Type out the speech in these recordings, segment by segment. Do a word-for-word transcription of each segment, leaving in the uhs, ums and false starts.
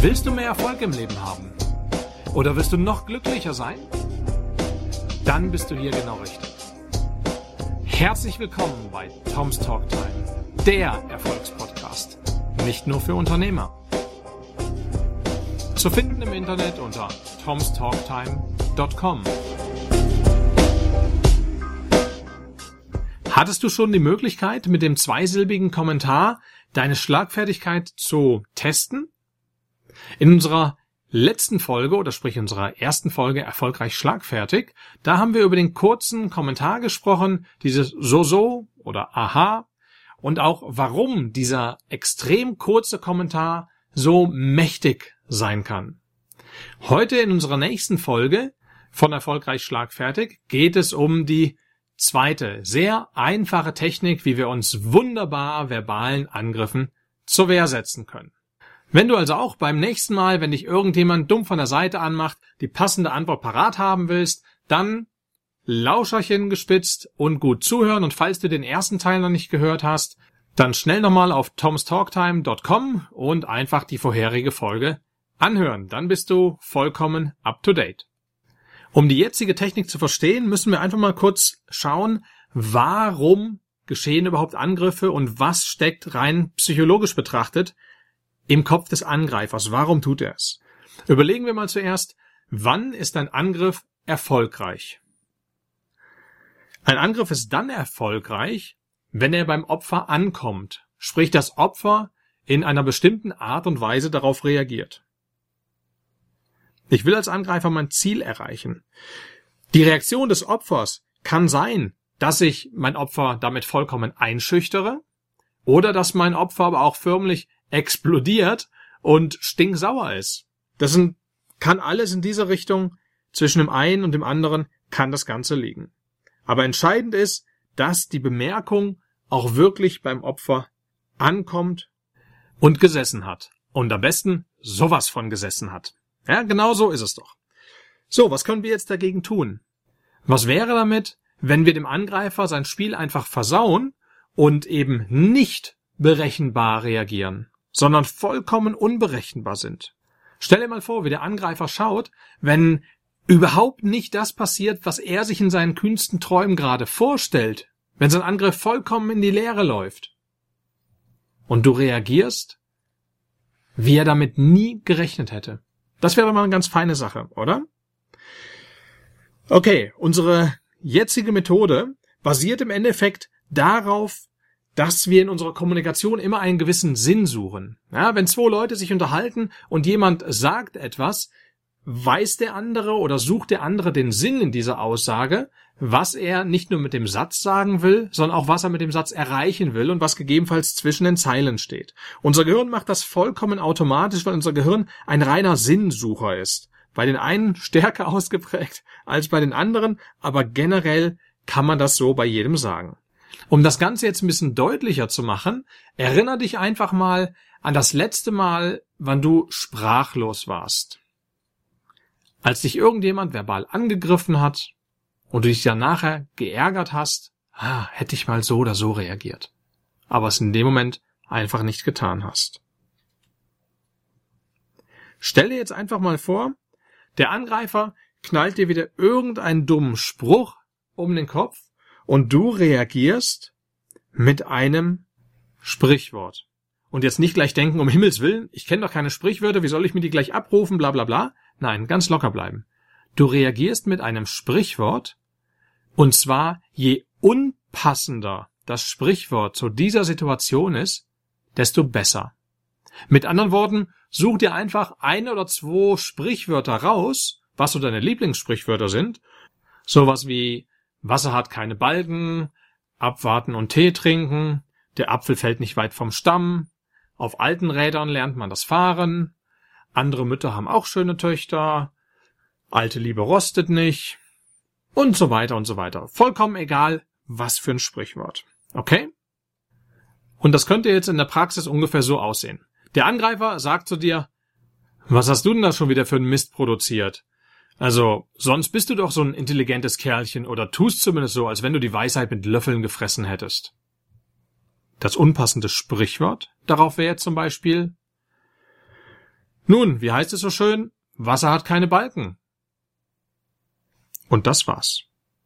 Willst du mehr Erfolg im Leben haben? Oder willst du noch glücklicher sein? Dann bist du hier genau richtig. Herzlich willkommen bei Tom's Talk Time, der Erfolgspodcast. Nicht nur für Unternehmer. Zu finden im Internet unter toms talk time dot com. Hattest du schon die Möglichkeit, mit dem zweisilbigen Kommentar deine Schlagfertigkeit zu testen? In unserer letzten Folge, oder sprich unserer ersten Folge Erfolgreich Schlagfertig, da haben wir über den kurzen Kommentar gesprochen, dieses So-So oder Aha, und auch warum dieser extrem kurze Kommentar so mächtig sein kann. Heute in unserer nächsten Folge von Erfolgreich Schlagfertig geht es um die zweite, sehr einfache Technik, wie wir uns wunderbar verbalen Angriffen zur Wehr setzen können. Wenn du also auch beim nächsten Mal, wenn dich irgendjemand dumm von der Seite anmacht, die passende Antwort parat haben willst, dann Lauscherchen gespitzt und gut zuhören. Und falls du den ersten Teil noch nicht gehört hast, dann schnell nochmal auf toms talk time dot com und einfach die vorherige Folge anhören. Dann bist du vollkommen up to date. Um die jetzige Technik zu verstehen, müssen wir einfach mal kurz schauen, warum geschehen überhaupt Angriffe und was steckt rein psychologisch betrachtet im Kopf des Angreifers. Warum tut er es? Überlegen wir mal zuerst, wann ist ein Angriff erfolgreich? Ein Angriff ist dann erfolgreich, wenn er beim Opfer ankommt, sprich das Opfer in einer bestimmten Art und Weise darauf reagiert. Ich will als Angreifer mein Ziel erreichen. Die Reaktion des Opfers kann sein, dass ich mein Opfer damit vollkommen einschüchtere oder dass mein Opfer aber auch förmlich explodiert und stinksauer ist. Das sind, kann alles in dieser Richtung, zwischen dem einen und dem anderen kann das Ganze liegen. Aber entscheidend ist, dass die Bemerkung auch wirklich beim Opfer ankommt und gesessen hat. Und am besten sowas von gesessen hat. Ja, genau so ist es doch. So, was können wir jetzt dagegen tun? Was wäre damit, wenn wir dem Angreifer sein Spiel einfach versauen und eben nicht berechenbar reagieren, sondern vollkommen unberechenbar sind? Stell dir mal vor, wie der Angreifer schaut, wenn überhaupt nicht das passiert, was er sich in seinen kühnsten Träumen gerade vorstellt, wenn sein Angriff vollkommen in die Leere läuft. Und du reagierst, wie er damit nie gerechnet hätte. Das wäre mal eine ganz feine Sache, oder? Okay, unsere jetzige Methode basiert im Endeffekt darauf, dass wir in unserer Kommunikation immer einen gewissen Sinn suchen. Ja, wenn zwei Leute sich unterhalten und jemand sagt etwas, weiß der andere oder sucht der andere den Sinn in dieser Aussage, was er nicht nur mit dem Satz sagen will, sondern auch was er mit dem Satz erreichen will und was gegebenenfalls zwischen den Zeilen steht. Unser Gehirn macht das vollkommen automatisch, weil unser Gehirn ein reiner Sinnsucher ist. Bei den einen stärker ausgeprägt als bei den anderen, aber generell kann man das so bei jedem sagen. Um das Ganze jetzt ein bisschen deutlicher zu machen, erinnere dich einfach mal an das letzte Mal, wann du sprachlos warst. Als dich irgendjemand verbal angegriffen hat und du dich dann nachher geärgert hast, ah, hätte ich mal so oder so reagiert, aber es in dem Moment einfach nicht getan hast. Stell dir jetzt einfach mal vor, der Angreifer knallt dir wieder irgendeinen dummen Spruch um den Kopf und du reagierst mit einem Sprichwort. Und jetzt nicht gleich denken, um Himmels Willen, ich kenne doch keine Sprichwörter, wie soll ich mir die gleich abrufen, bla bla bla. Nein, ganz locker bleiben. Du reagierst mit einem Sprichwort, und zwar je unpassender das Sprichwort zu dieser Situation ist, desto besser. Mit anderen Worten, such dir einfach ein oder zwei Sprichwörter raus, was so deine Lieblingssprichwörter sind. Sowas wie Wasser hat keine Balken, abwarten und Tee trinken, der Apfel fällt nicht weit vom Stamm, auf alten Rädern lernt man das Fahren, andere Mütter haben auch schöne Töchter, alte Liebe rostet nicht und so weiter und so weiter. Vollkommen egal, was für ein Sprichwort. Okay? Und das könnte jetzt in der Praxis ungefähr so aussehen. Der Angreifer sagt zu dir, was hast du denn da schon wieder für einen Mist produziert? Also, sonst bist du doch so ein intelligentes Kerlchen oder tust zumindest so, als wenn du die Weisheit mit Löffeln gefressen hättest. Das unpassende Sprichwort darauf wäre zum Beispiel, Nun, wie heißt es so schön? Wasser hat keine Balken. Und das war's.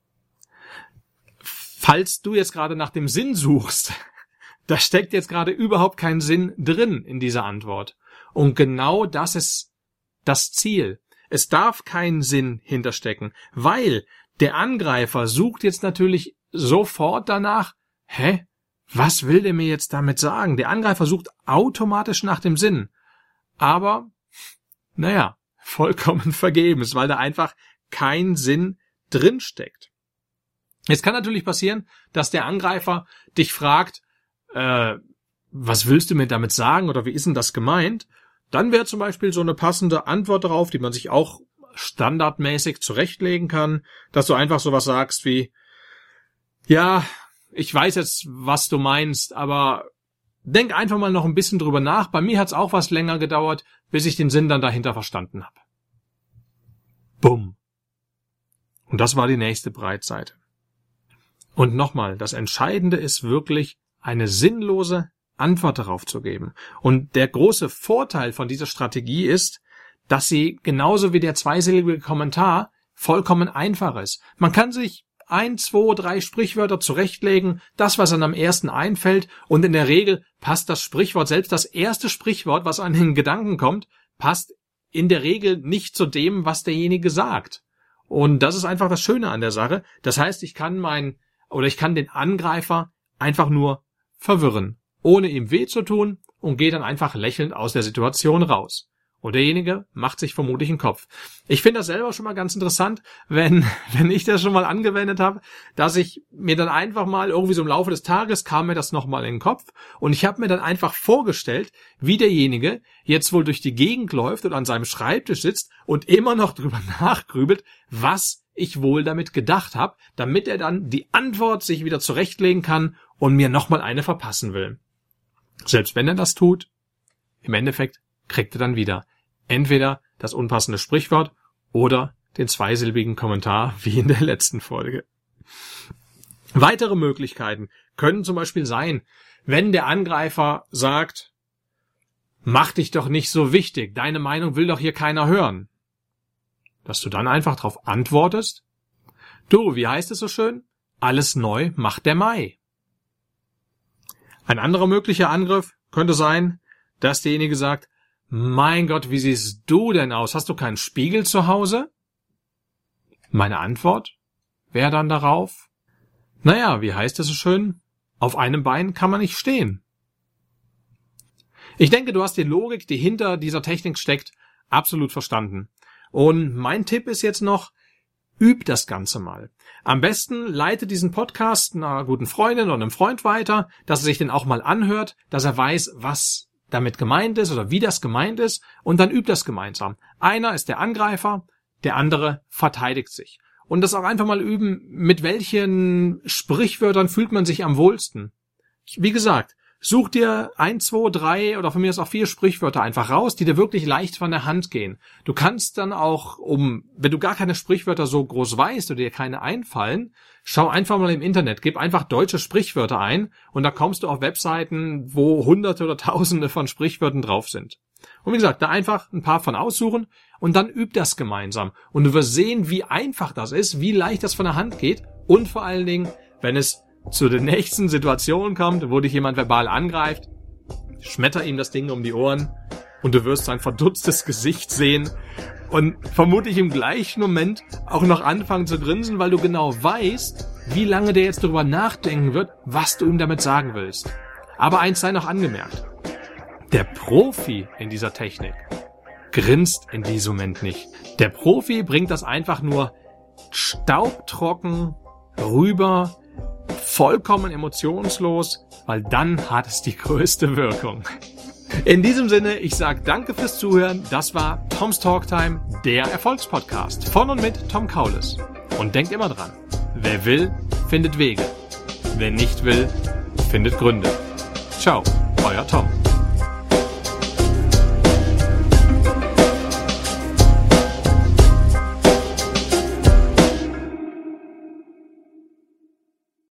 Falls du jetzt gerade nach dem Sinn suchst, da steckt jetzt gerade überhaupt kein Sinn drin in dieser Antwort. Und genau das ist das Ziel. Es darf kein Sinn hinterstecken, weil der Angreifer sucht jetzt natürlich sofort danach, hä? Was will der mir jetzt damit sagen? Der Angreifer sucht automatisch nach dem Sinn. Aber, naja, vollkommen vergebens, weil da einfach kein Sinn drinsteckt. Es kann natürlich passieren, dass der Angreifer dich fragt, äh, was willst du mir damit sagen oder wie ist denn das gemeint? Dann wäre zum Beispiel so eine passende Antwort darauf, die man sich auch standardmäßig zurechtlegen kann, dass du einfach sowas sagst wie, ja, ich weiß jetzt, was du meinst, aber denk einfach mal noch ein bisschen drüber nach. Bei mir hat's auch was länger gedauert, bis ich den Sinn dann dahinter verstanden habe. Bumm. Und das war die nächste Breitseite. Und nochmal, das Entscheidende ist wirklich, eine sinnlose Antwort darauf zu geben. Und der große Vorteil von dieser Strategie ist, dass sie genauso wie der zweisilbige Kommentar vollkommen einfach ist. Man kann sich ein, zwei, drei Sprichwörter zurechtlegen, das, was einem am ersten einfällt, und in der Regel passt das Sprichwort, selbst das erste Sprichwort, was an den Gedanken kommt, passt in der Regel nicht zu dem, was derjenige sagt. Und das ist einfach das Schöne an der Sache. Das heißt, ich kann meinen, oder ich kann den Angreifer einfach nur verwirren, ohne ihm weh zu tun, und gehe dann einfach lächelnd aus der Situation raus. Und derjenige macht sich vermutlich einen Kopf. Ich finde das selber schon mal ganz interessant, wenn wenn ich das schon mal angewendet habe, dass ich mir dann einfach mal irgendwie so im Laufe des Tages kam mir das nochmal in den Kopf und ich habe mir dann einfach vorgestellt, wie derjenige jetzt wohl durch die Gegend läuft und an seinem Schreibtisch sitzt und immer noch drüber nachgrübelt, was ich wohl damit gedacht habe, damit er dann die Antwort sich wieder zurechtlegen kann und mir nochmal eine verpassen will. Selbst wenn er das tut, im Endeffekt kriegt er dann wieder entweder das unpassende Sprichwort oder den zweisilbigen Kommentar wie in der letzten Folge. Weitere Möglichkeiten können zum Beispiel sein, wenn der Angreifer sagt, mach dich doch nicht so wichtig, deine Meinung will doch hier keiner hören. Dass du dann einfach darauf antwortest, du, wie heißt es so schön? Alles neu macht der Mai. Ein anderer möglicher Angriff könnte sein, dass derjenige sagt, mein Gott, wie siehst du denn aus? Hast du keinen Spiegel zu Hause? Meine Antwort wäre dann darauf, naja, wie heißt es so schön? Auf einem Bein kann man nicht stehen. Ich denke, du hast die Logik, die hinter dieser Technik steckt, absolut verstanden. Und mein Tipp ist jetzt noch, üb das Ganze mal. Am besten leite diesen Podcast einer guten Freundin oder einem Freund weiter, dass er sich den auch mal anhört, dass er weiß, was damit gemeint ist oder wie das gemeint ist, und dann übt das gemeinsam. Einer ist der Angreifer, der andere verteidigt sich. Und das auch einfach mal üben, mit welchen Sprichwörtern fühlt man sich am wohlsten. Wie gesagt, such dir ein, zwei, drei oder von mir aus auch vier Sprichwörter einfach raus, die dir wirklich leicht von der Hand gehen. Du kannst dann auch, um, wenn du gar keine Sprichwörter so groß weißt oder dir keine einfallen, schau einfach mal im Internet, gib einfach deutsche Sprichwörter ein und da kommst du auf Webseiten, wo hunderte oder tausende von Sprichwörtern drauf sind. Und wie gesagt, da einfach ein paar von aussuchen und dann üb das gemeinsam. Und du wirst sehen, wie einfach das ist, wie leicht das von der Hand geht und vor allen Dingen, wenn es zu der nächsten Situation kommt, wo dich jemand verbal angreift, schmetter ihm das Ding um die Ohren und du wirst sein verdutztes Gesicht sehen und vermutlich im gleichen Moment auch noch anfangen zu grinsen, weil du genau weißt, wie lange der jetzt darüber nachdenken wird, was du ihm damit sagen willst. Aber eins sei noch angemerkt. Der Profi in dieser Technik grinst in diesem Moment nicht. Der Profi bringt das einfach nur staubtrocken rüber, vollkommen emotionslos, weil dann hat es die größte Wirkung. In diesem Sinne, ich sage danke fürs Zuhören. Das war Tom's Talk Time, der Erfolgspodcast von und mit Tom Kaulis. Und denkt immer dran, wer will, findet Wege. Wer nicht will, findet Gründe. Ciao, euer Tom.